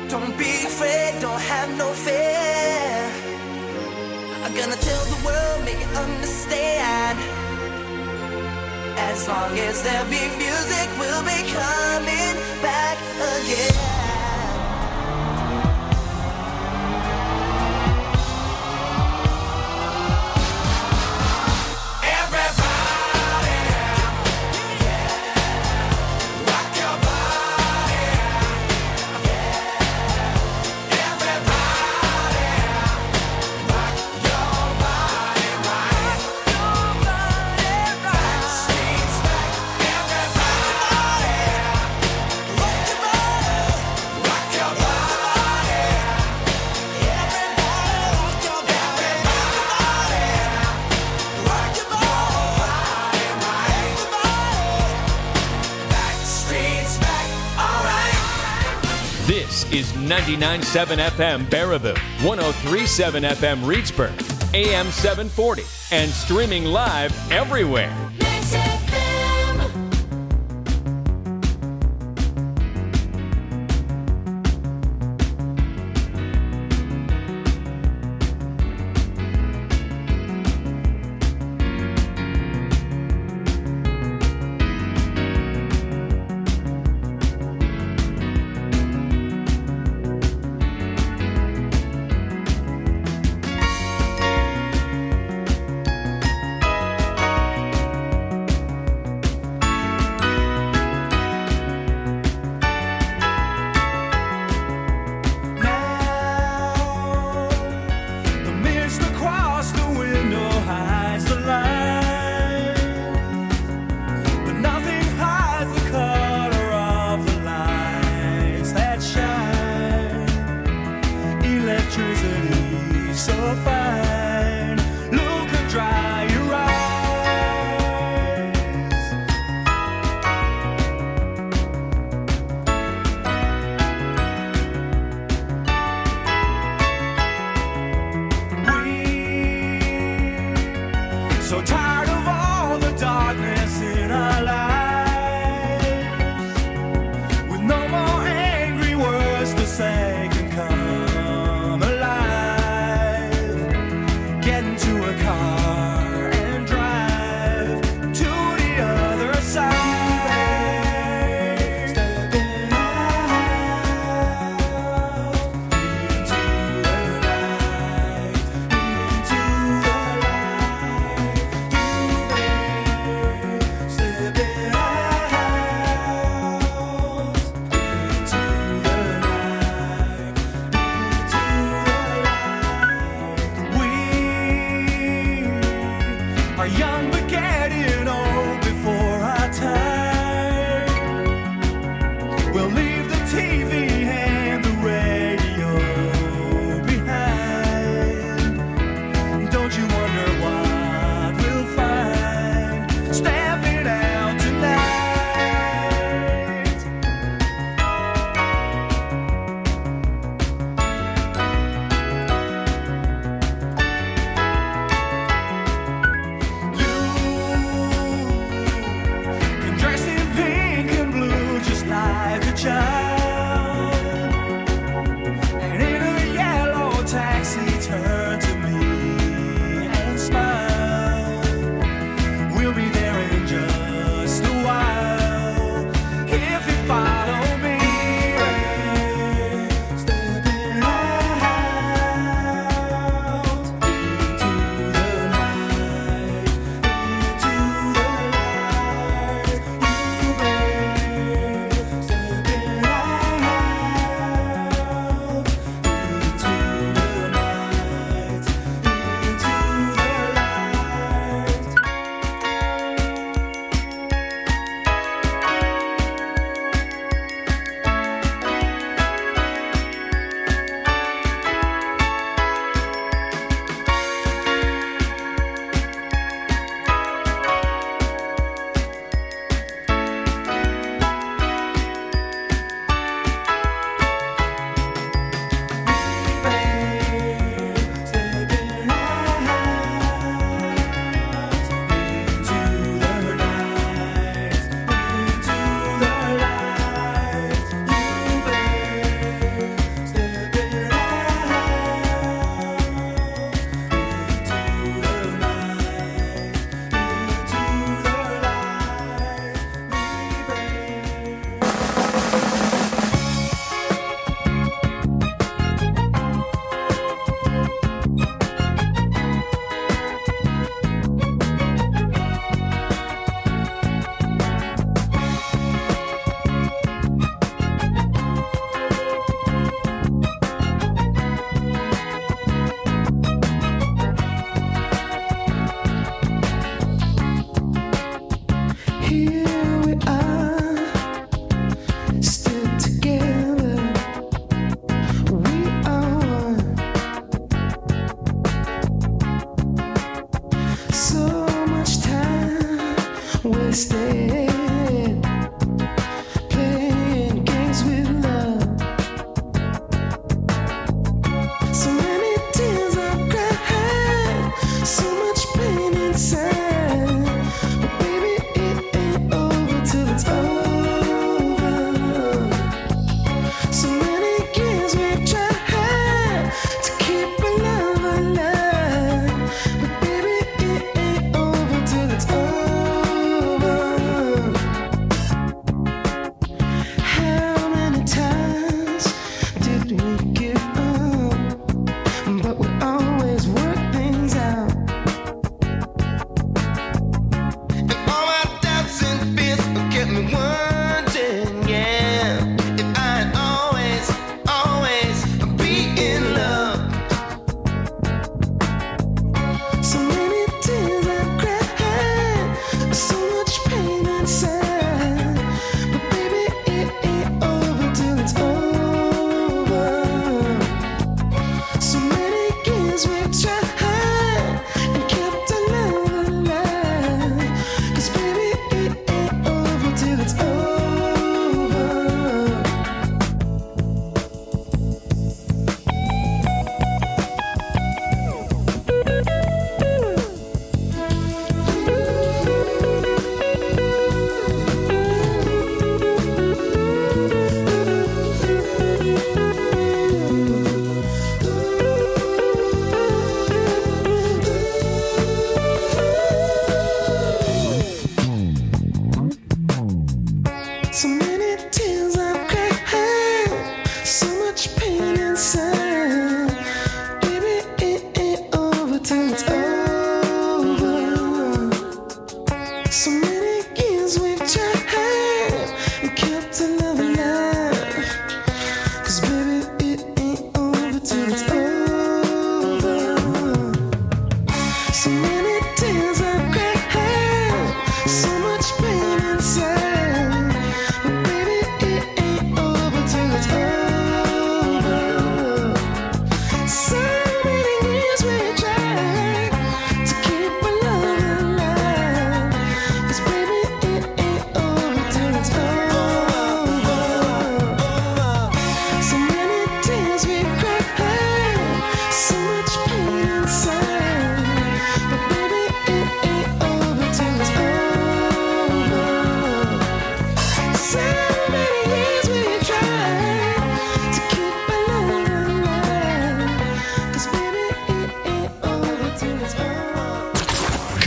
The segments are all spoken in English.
Don't be afraid, don't have no fear. I'm gonna tell the world, make it understand. As long as there be music, we'll be coming back again. This is 99.7 FM Baraboo, 103.7 FM Reedsburg, AM 740, and streaming live everywhere.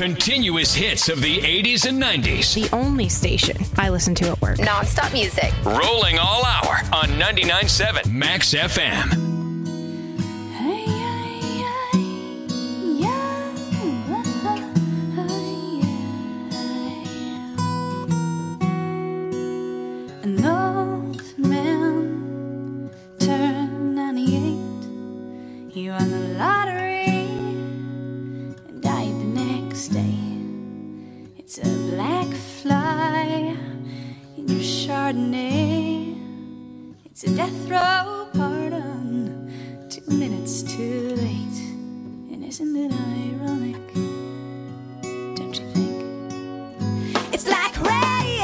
Continuous hits of the 80s and 90s. The only station I listen to at work. Non-stop music. Rolling all hour on 99.7 Max FM. An old man turned 98. He won the lottery and died the next day. It's a black fly in your Chardonnay. It's a death row pardon, 2 minutes too late. And isn't it ironic? Don't you think? It's like rain.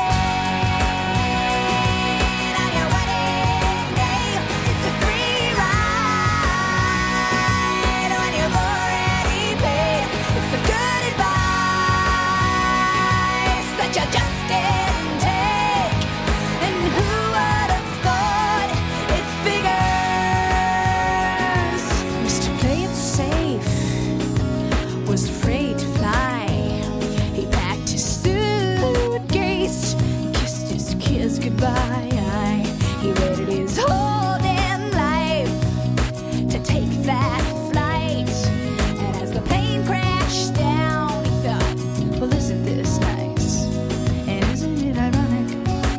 Goodbye. He waited his whole damn life to take that flight. And as the plane crashed down, he thought, well, isn't this nice? And isn't it ironic?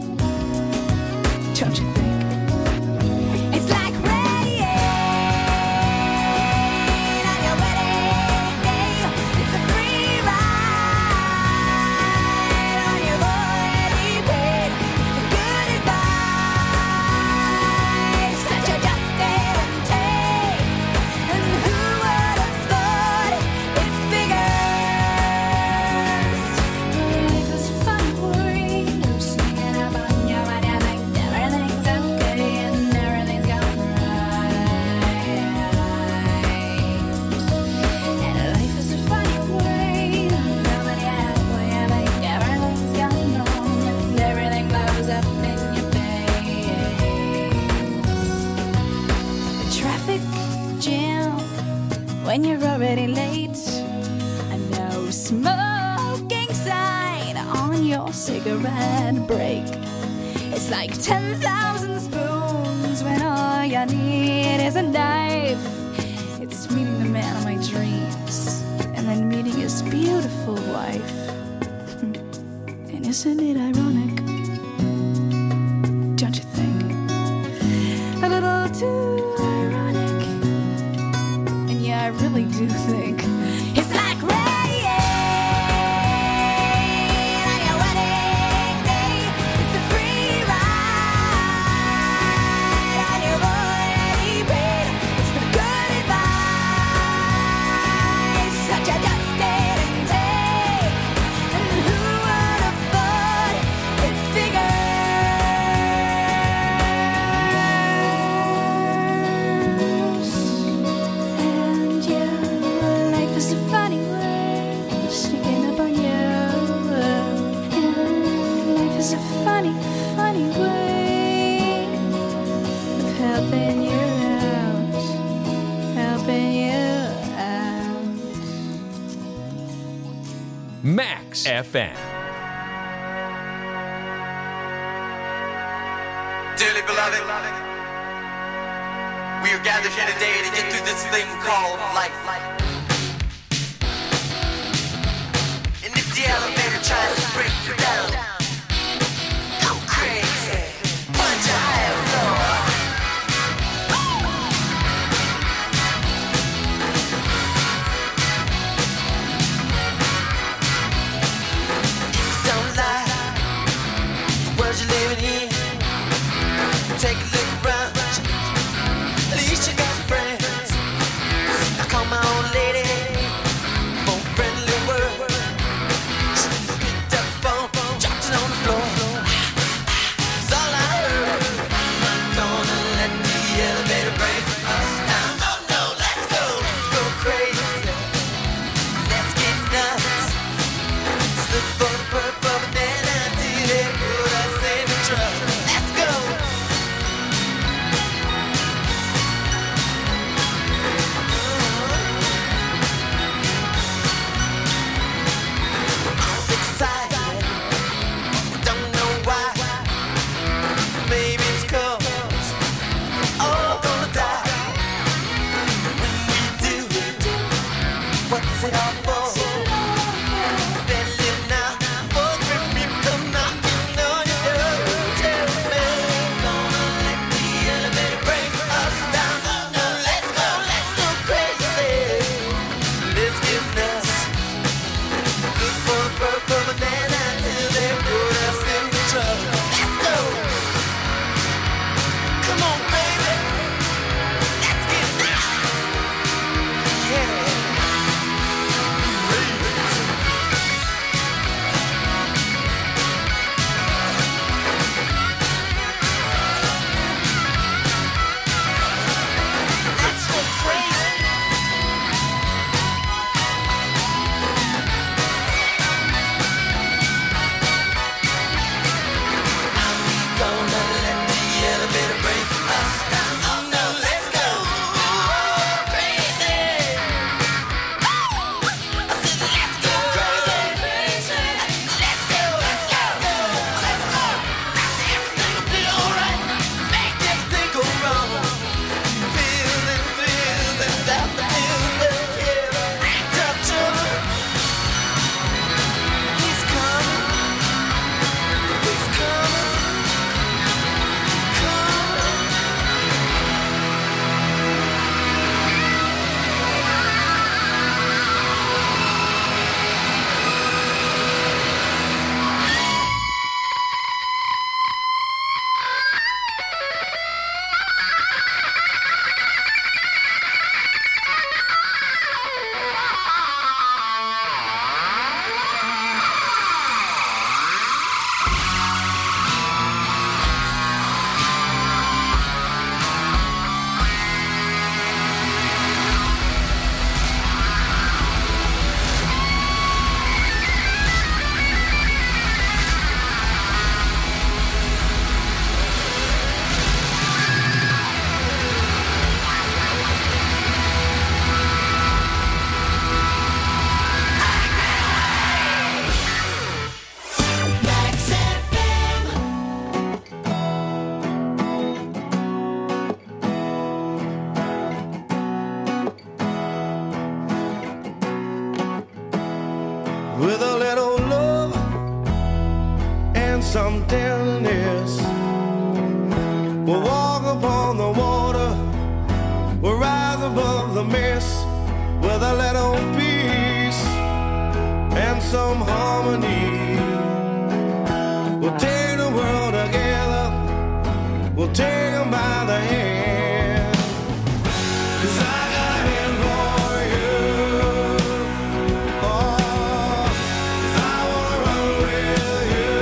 Don't you think? It's like rain on your wedding day. It's a free ride on your already paid. When you're already late, a no smoking sign on your cigarette break. It's like 10,000 spoons when all you need is a knife. It's meeting the man of my dreams and then meeting his beautiful wife. And isn't it ironic? Don't you think? A little too ironic. I really do think it's like rain on your wedding day. It's a free ride on your already paid. It's the good advice that you just didn't take. And who would have thought it figured? It's a funny way of sneaking up on you. And life is a funny, funny way of helping you out. Helping you out. Max FM. Dearly beloved, we are gathered here today to get through this thing called life. The elevator tries to break you down. Go crazy. Punch a higher floor. Don't lie. The world you're living in. Take a look around. At least you got friends. I call my old lady for a friendly word. above the mess with a little peace and some harmony. We'll take the world together, we'll take them by the hand. 'Cause I got a hand for you. Oh, I wanna run with you.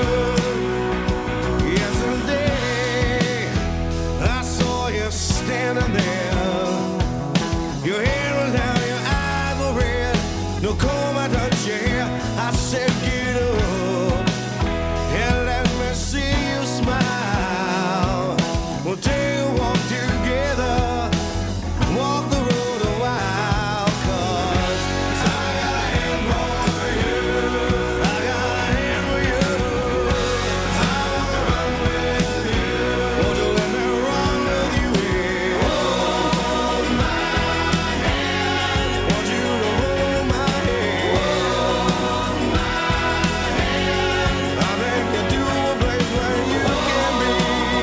Yesterday, I saw you standing there. Your hair was down, your eyes were red. No comb, I touched your hair. I said, get up and let me see you smile. We'll take a walk together, walk the road a while. 'Cause I got a hand for you. I got a hand for you. I wanna run with you. Won't you let me run with you? Yeah. Hold my hand. Want you to hold my hand. Hold my hand. I think you do a place where you can be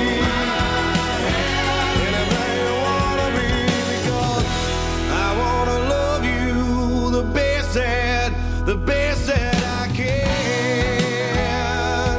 anything you wanna be, because I wanna love you the best that I can.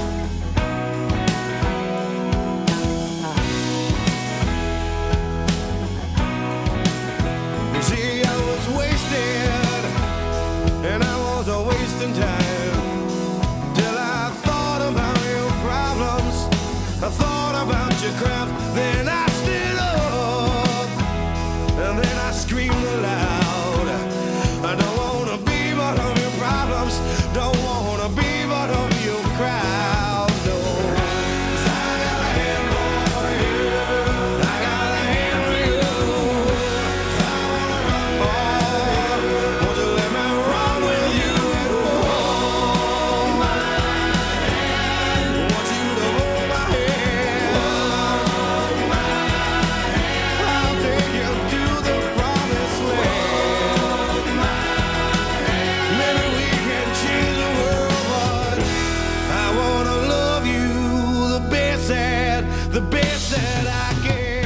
You see, I was wasted, and I was wasting time, till I thought about your problems, I thought about your craft, then I stood up, and then I screamed aloud. I don't wanna be part of your problems, don't wanna be part of your crowd, no. 'Cause I got a hand for you. I got a hand for you. I wanna run with you. Won't you let me run with you? Hold my hand. Want you to hold my hand. Hold my hand. I'll take you to the promised land. Hold my hand. Maybe we can change the world, but I wanna love you the best that I can.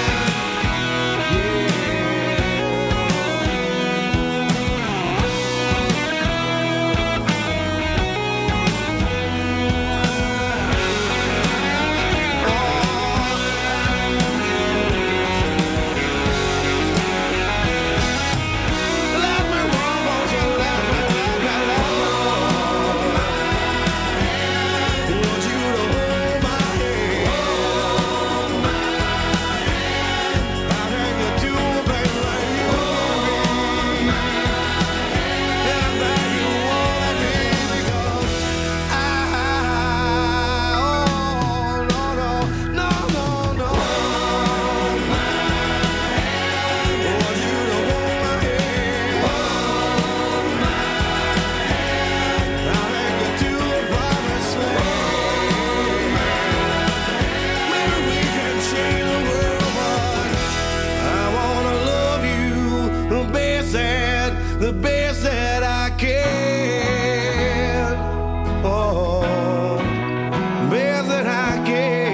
Yeah. Let me run, won't you let me run? Want you to hold my hand. I think you do a place where you can be anything you wanna be, because no, no, no, no, no. Want you to hold my hand. I think you do a promised land. Maybe we can change the world, but I wanna love you the best that I can. Oh, best that I can.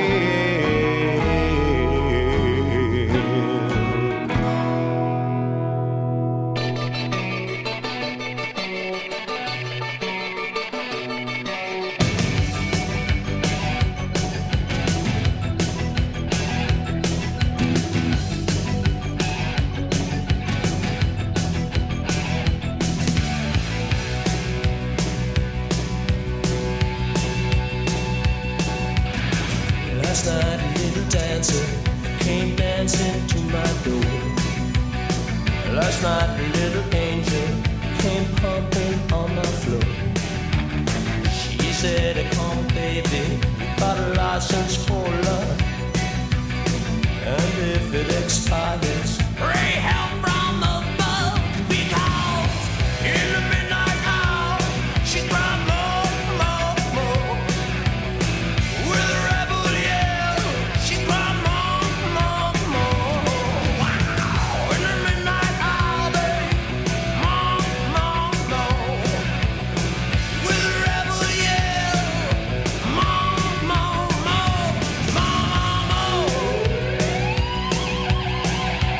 Last night a little dancer came dancing to my door. Last night a little angel came pumping on my floor. She said, come baby, you got a license for love, and if it expires, pray help from above, because in the midnight hour she cried more, more, more. With a rebel yell, she cried more, more, more. Wow! In the midnight hour, babe, more, more, more. With a rebel yell, more, more, more, more, more.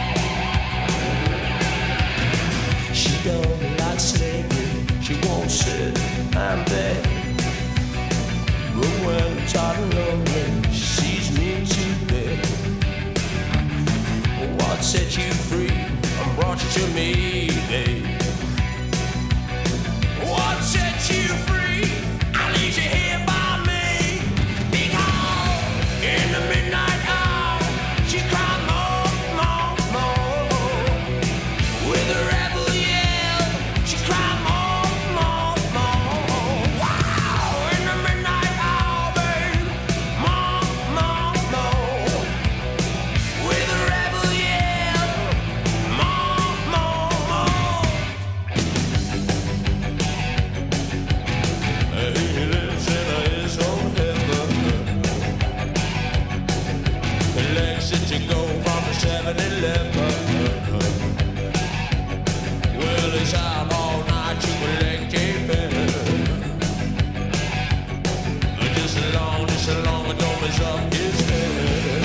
What set you free and brought you to me, babe? What set you free? I leave you here by me. Because in the midnight hour, she cried more, more, more. With a rebel yell, she cried more, more, more. Wow! In the midnight hour, babe, more, more, more. With a rebel yell, more, more, more. He lives in his own heaven. He likes it to go from the 7-Eleven. Well, he's out all night to collect a bill. Just as long as the dome is up his head.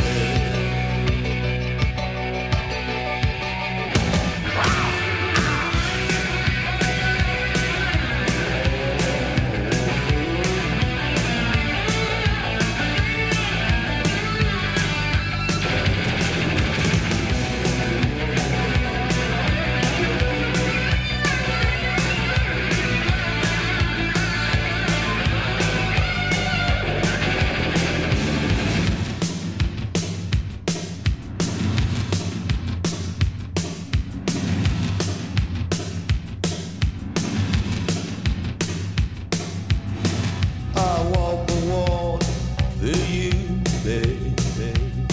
I walk the walk for you, baby.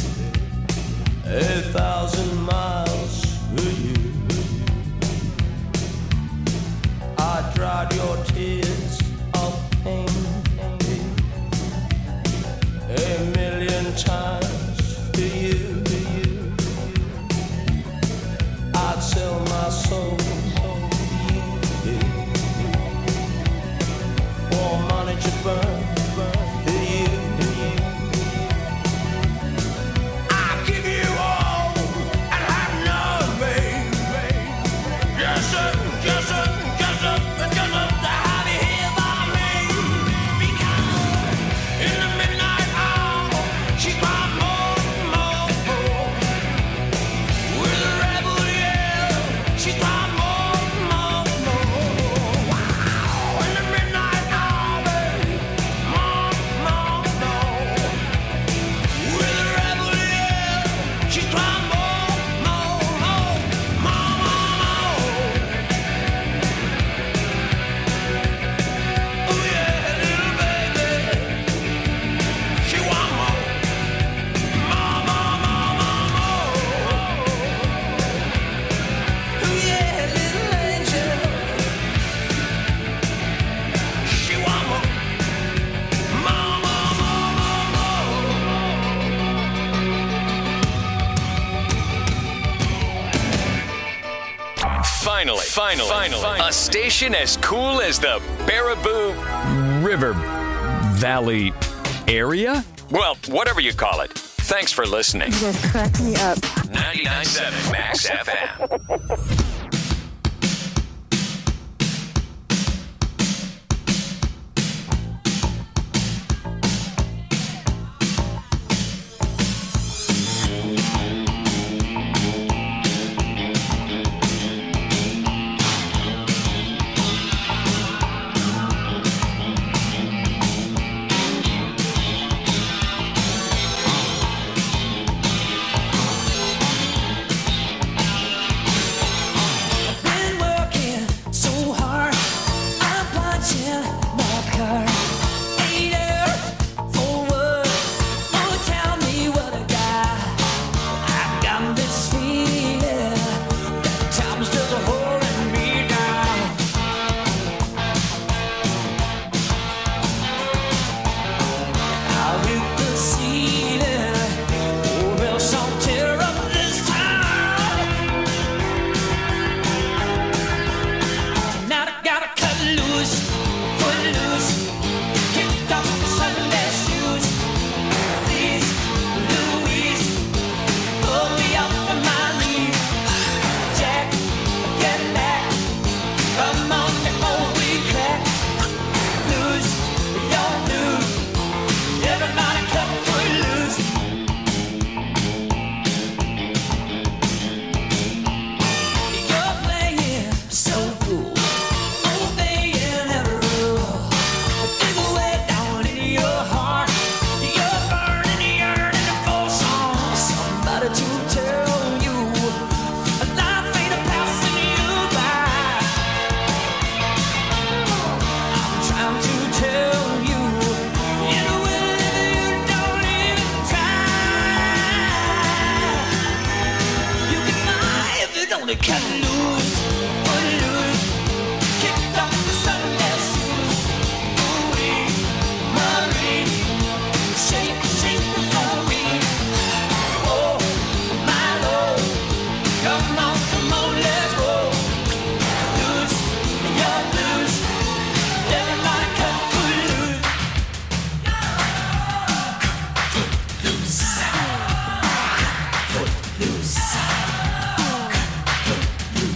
1,000 miles for you. I dried your tears of pain 1,000,000 times for you. I'd sell my soul for you. For money to burn for you. I'll give you all and have none, babe. Yes, sir, yes, sir, yes, sir, yes, sir, to have you here by me. Because in the midnight hour, she cried more, more, more. With a rebel yell, she cried more, more, more. Wow, in the midnight hour, babe, more, more, more. With a rebel yell, she cried more, more, more, more, more. Oh yeah, little baby, she want more, more, more, more, more, more. Oh yeah, little angel, she want more, more, more, more, more, Finally, a station as cool as the Baraboo River Valley area? Well, whatever you call it. Thanks for listening. You guys crack me up. 99.7 Max FM. gonna cut loose, kicked off the Sunday shoes. Ooh-wee, Marie, shake, shake the floor. Oh, my Lord, come on, let's go. Loose, you're loose, everybody cut loose. Loose.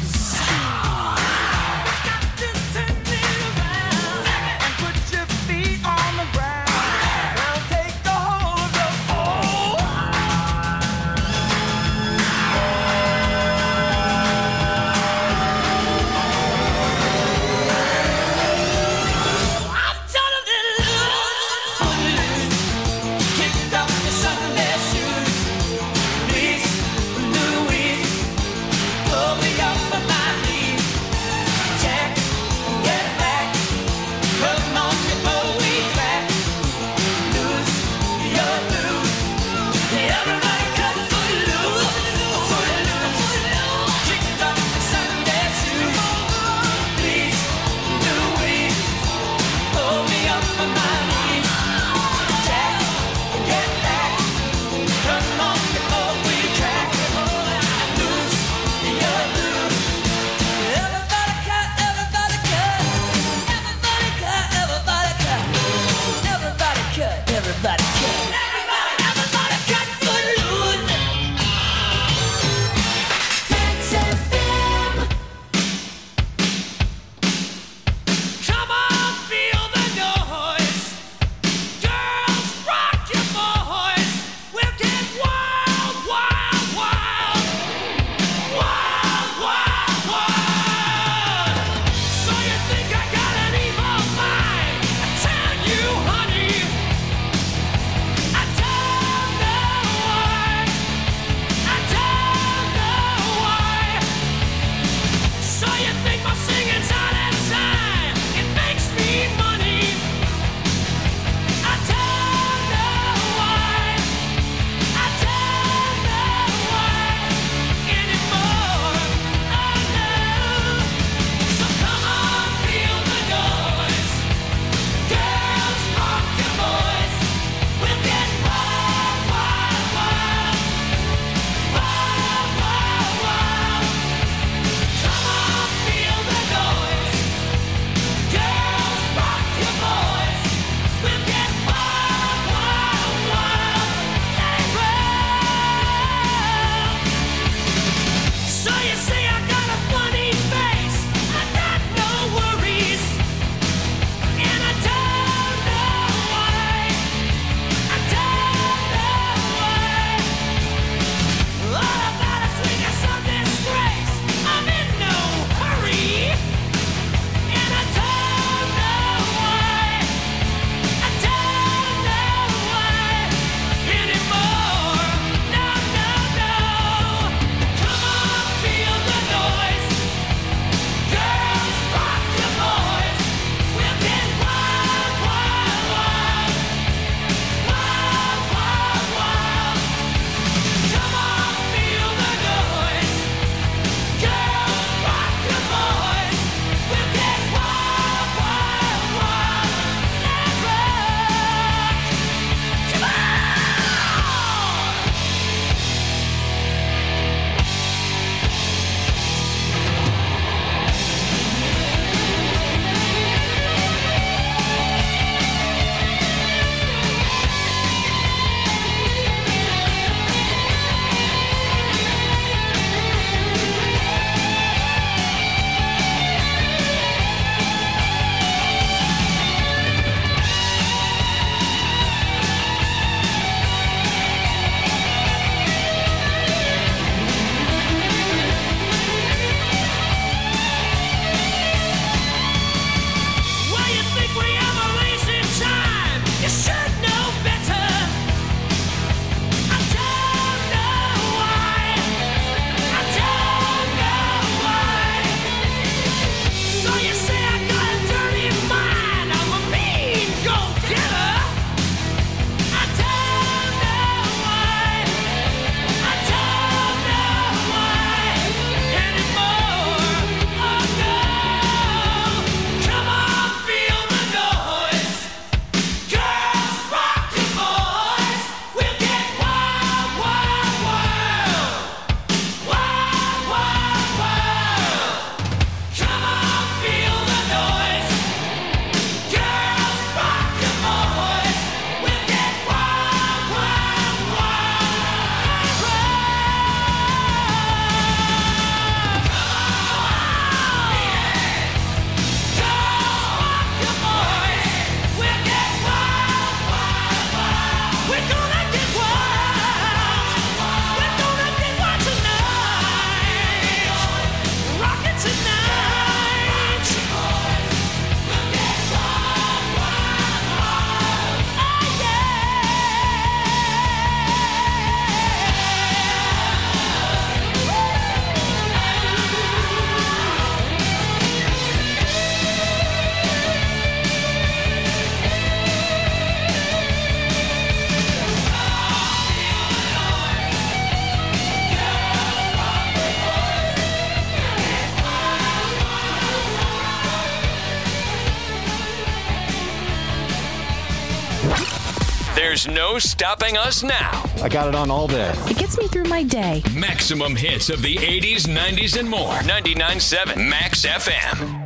There's no stopping us now. I got it on all day. It gets me through my day. Maximum hits of the 80s, 90s, and more. 99.7 Max FM.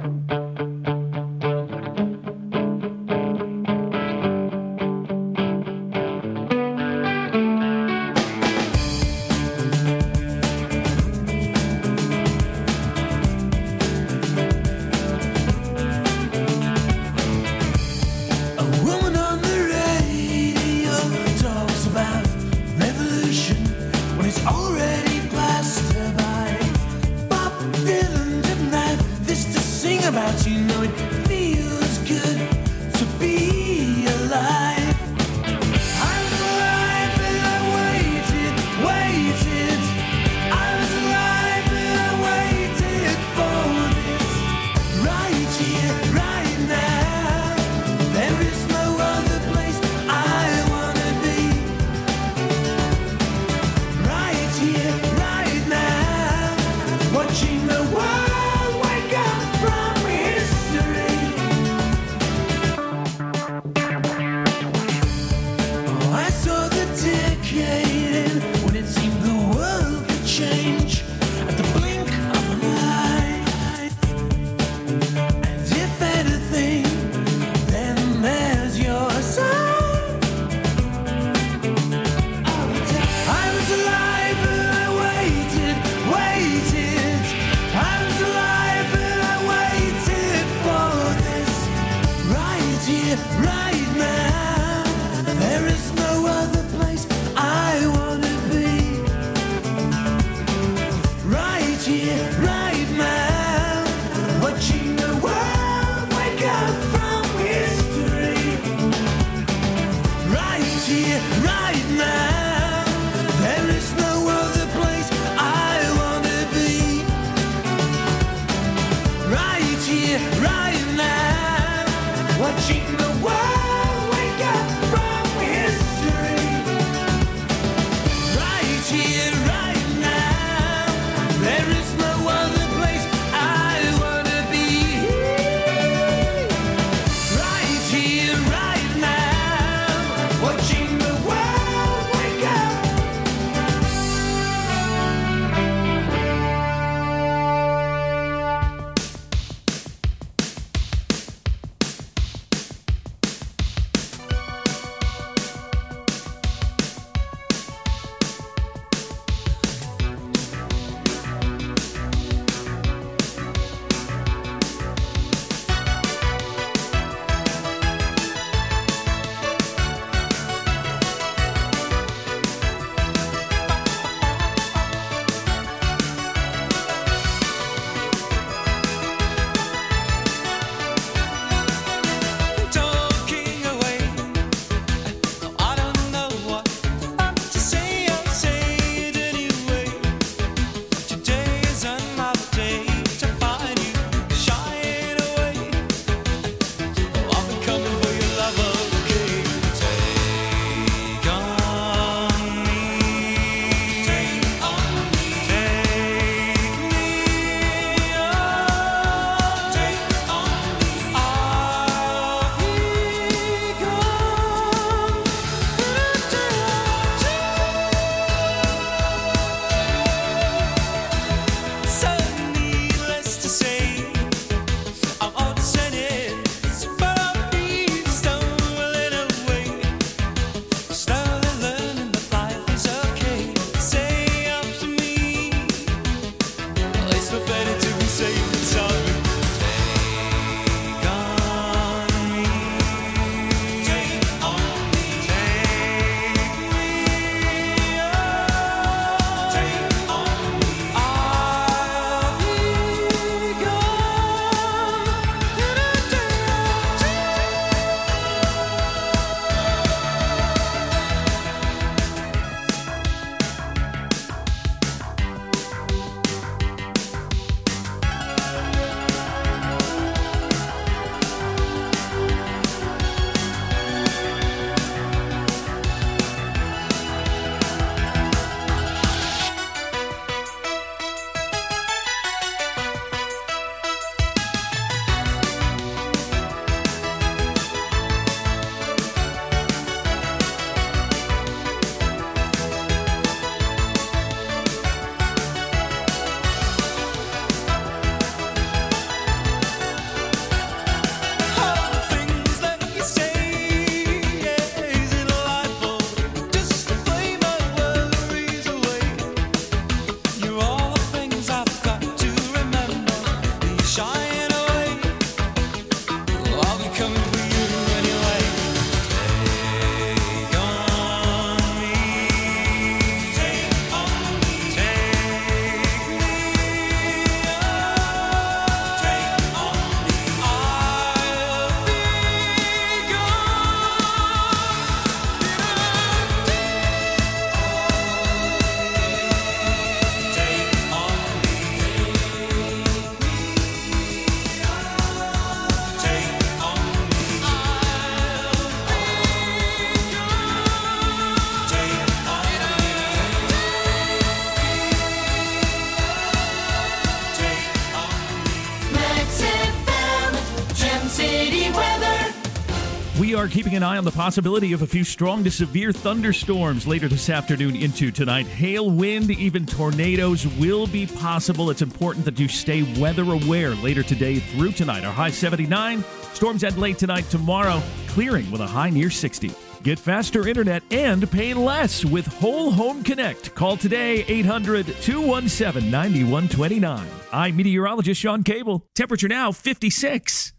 We are keeping an eye on the possibility of a few strong to severe thunderstorms later this afternoon into tonight. Hail, wind, even tornadoes will be possible. It's important that you stay weather aware later today through tonight. Our high 79, storms end late tonight, tomorrow clearing with a high near 60. Get faster internet and pay less with Whole Home Connect. Call today, 800-217-9129. I'm meteorologist Sean Cable. Temperature now 56.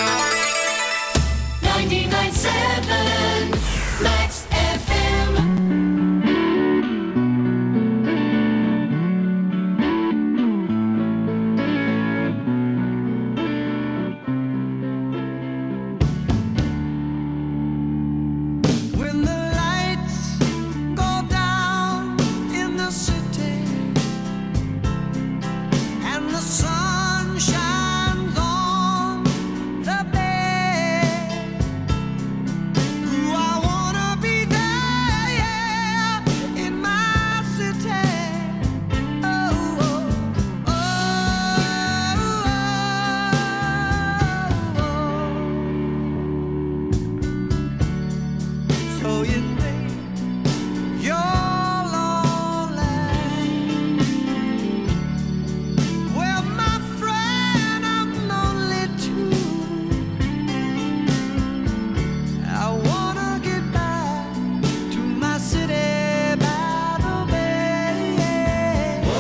99.7 Max FM. When the lights go down in the city and the sun shines on the bay, I wanna be there, yeah, in my city. Oh, oh, oh, oh. So you think you're lonely? Well, my friend, I'm lonely too. I wanna get back to my city by the bay. Oh,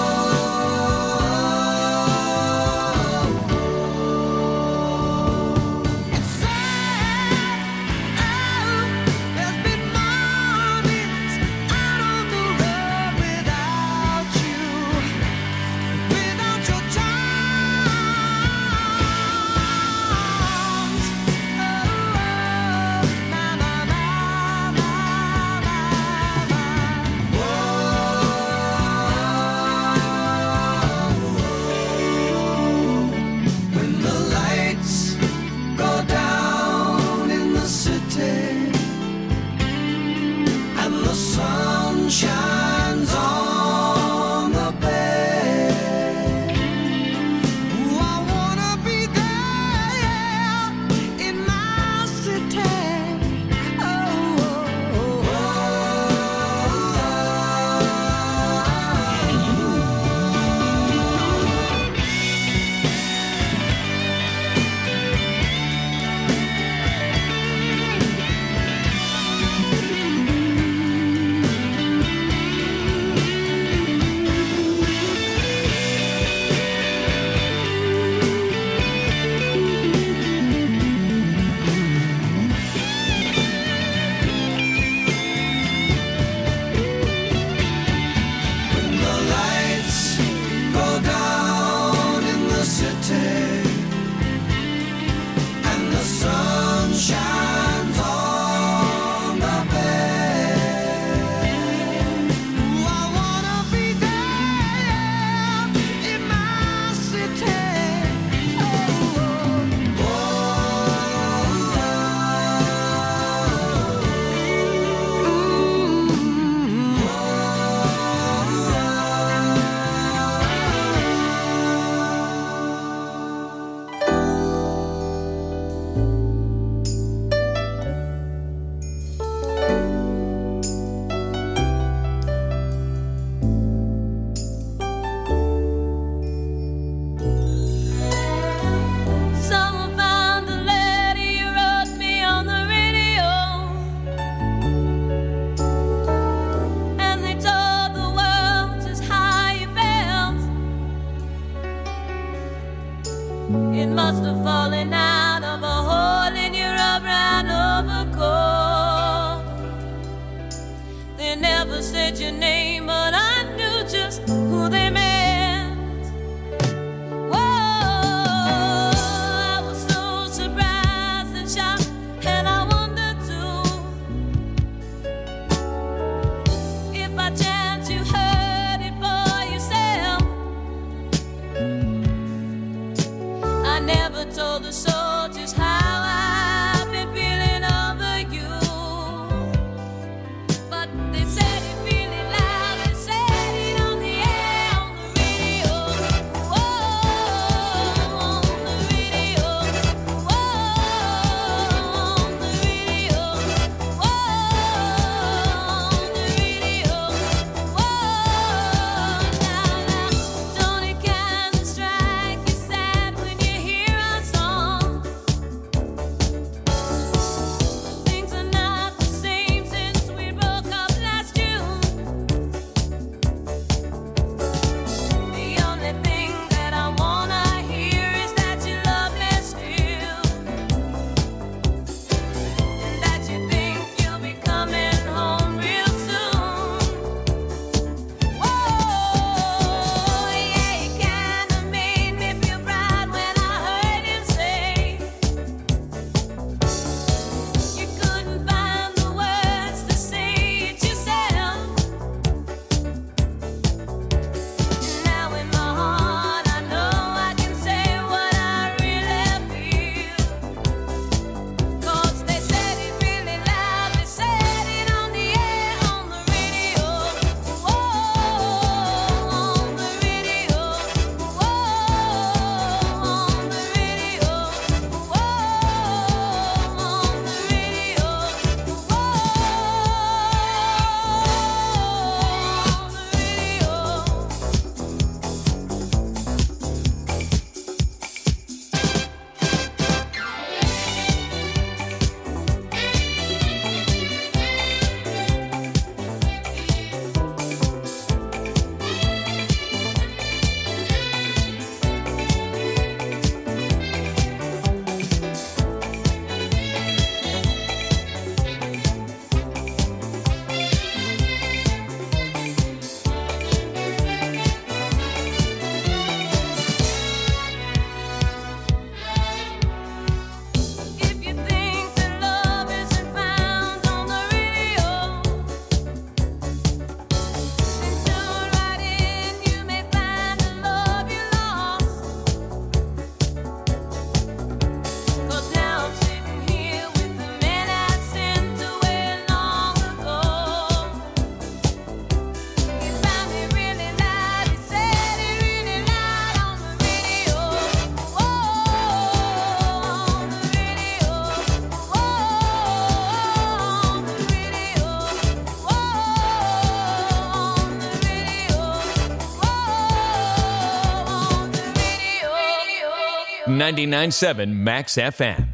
it's sad. There's been mornings out on the road without you, without your charms. Oh, na na na na na. When the lights go down in the city and the sun shines on the bay, ooh, I wanna be there in my city. Oh, oh, oh, when the lights go down in the city and the sun shines on the bay, ooh, I wanna be there in my city. Oh, oh, Someone found the letter you wrote me on the radio, and they told the world just how you felt. It must have fallen out of a hole in your brown overcoat. They never said your name, but I knew just who they meant. Whoa, I was so surprised and shocked, and I wondered too if by chance you heard it for yourself. I never told the soul just how I've been feeling over you, but they said it really loud and said it on the air, on the radio. Whoa, on the radio. Whoa, on the 99.7 Max FM.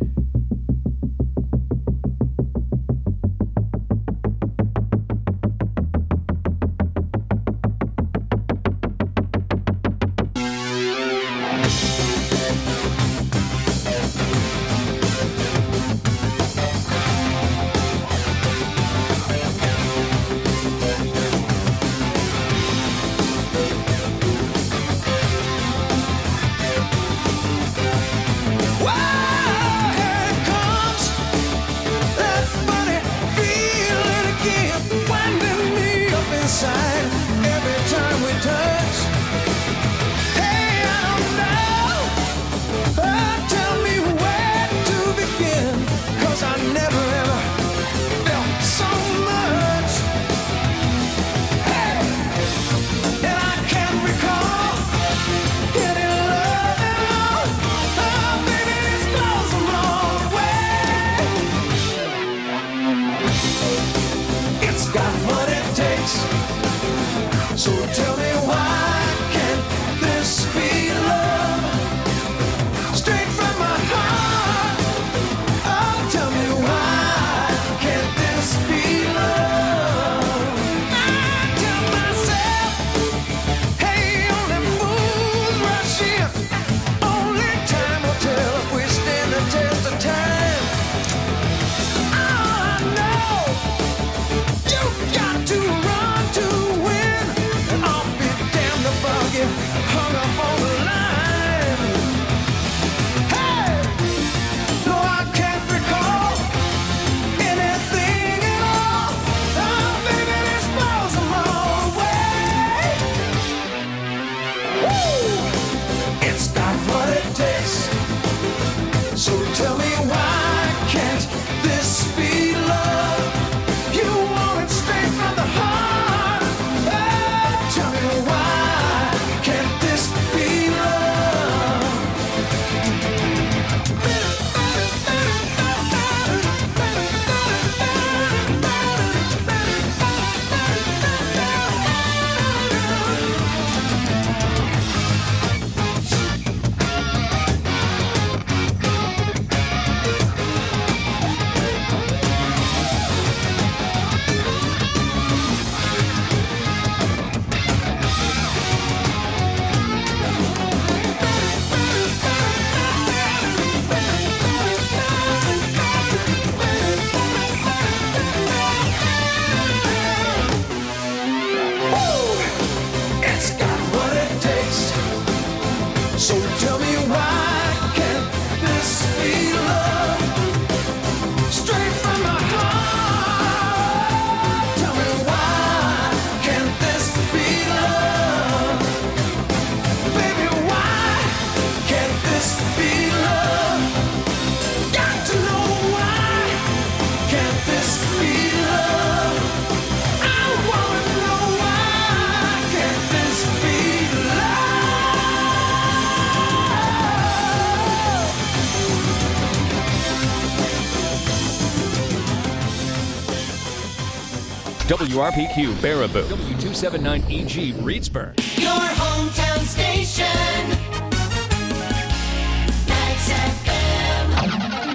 WRPQ Baraboo, W279EG Reedsburg. Your hometown station. Max FM.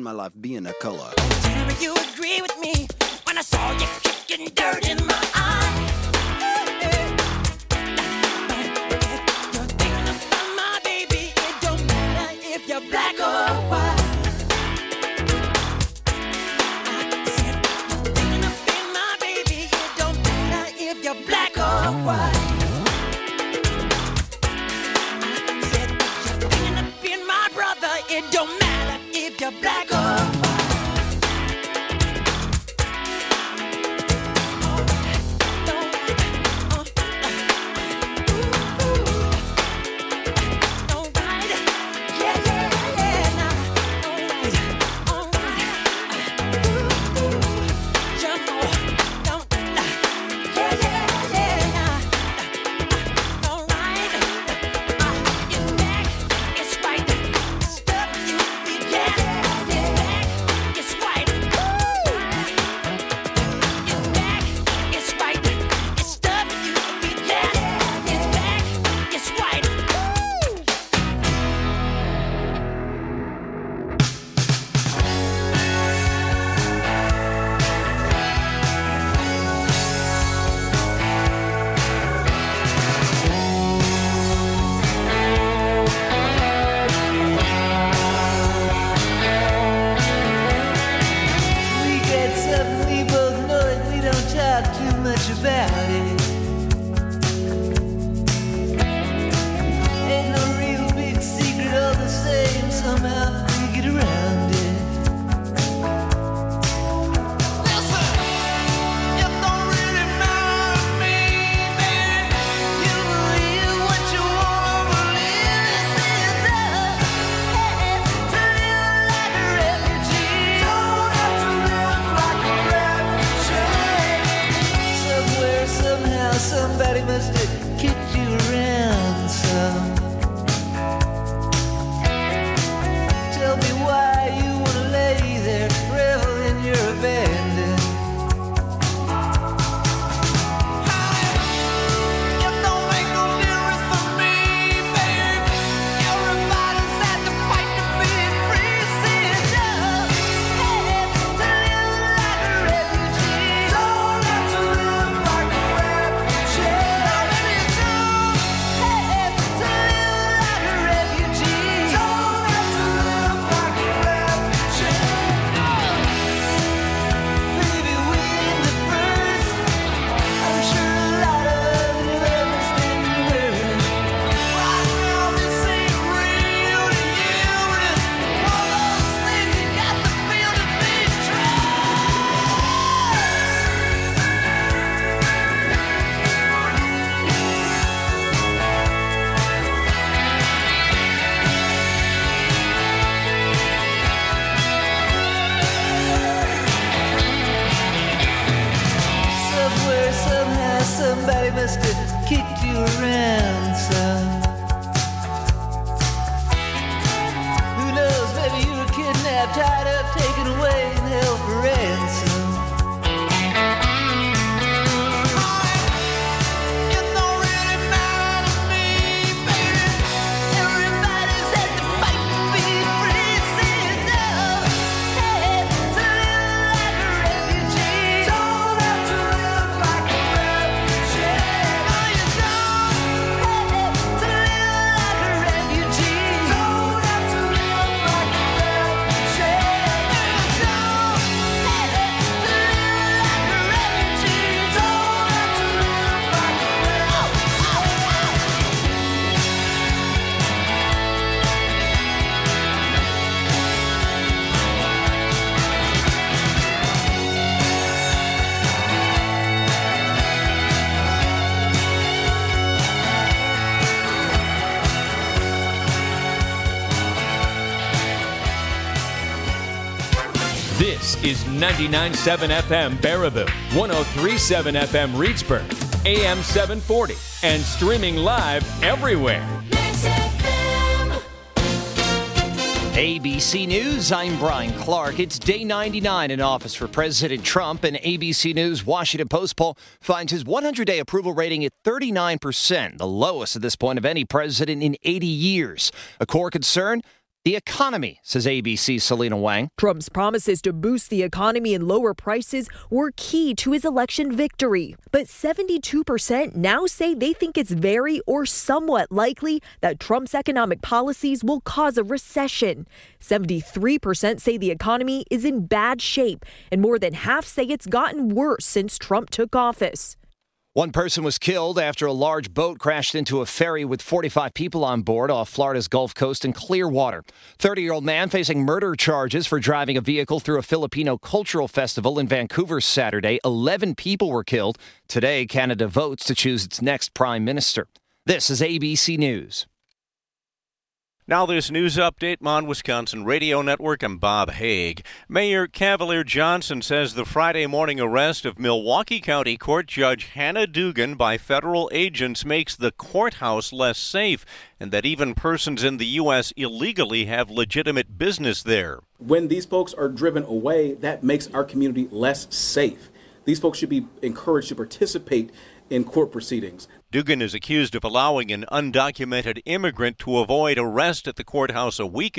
spend my life being a color. Tell me you agree with me when I saw you kicking dirt in my eye. You're thinking about my baby. It don't matter if you're black or white. I said you're thinking about my baby. It don't matter if you're black or white. I said you're thinking about my brother. It don't matter if you're black or white. Somebody must have kicked you around some. Tell me why you wanna lay there, revel in your abandon. It don't make no difference for me, babe. Everybody's had to fight to be free. Sit down, hey, to live like a refugee. Don't have to live like a refugee. Somebody must have kicked you around some. Who knows, maybe you were kidnapped, tied up, taken away, and held for ransom. It don't really matter to me, baby. Everybody's had to fight to be free. Sit down, hey, to live like a refugee. Don't have to live like a This is 99.7 FM Baraboo, 103.7 FM Reedsburg, AM 740, and streaming live everywhere. ABC News, I'm Brian Clark. It's day 99 in office for President Trump. An ABC News Washington Post poll finds his 100-day approval rating at 39%, the lowest at this point of any president in 80 years. A core concern, The economy, says ABC's Selena Wang. Trump's promises to boost the economy and lower prices were key to his election victory. But 72% now say they think it's very or somewhat likely that Trump's economic policies will cause a recession. 73% say the economy is in bad shape, and more than half say it's gotten worse since Trump took office. One person was killed after a large boat crashed into a ferry with 45 people on board off Florida's Gulf Coast in Clearwater. 30-year-old man facing murder charges for driving a vehicle through a Filipino cultural festival in Vancouver Saturday. 11 people were killed. Today, Canada votes to choose its next prime minister. This is ABC News. Now this news update on Wisconsin Radio Network. I'm Bob Haig. Mayor Cavalier Johnson says the Friday morning arrest of Milwaukee County Court Judge Hannah Dugan by federal agents makes the courthouse less safe, and that even persons in the U.S. illegally have legitimate business there. When these folks are driven away, that makes our community less safe. These folks should be encouraged to participate in court proceedings. Dugan is accused of allowing an undocumented immigrant to avoid arrest at the courthouse a week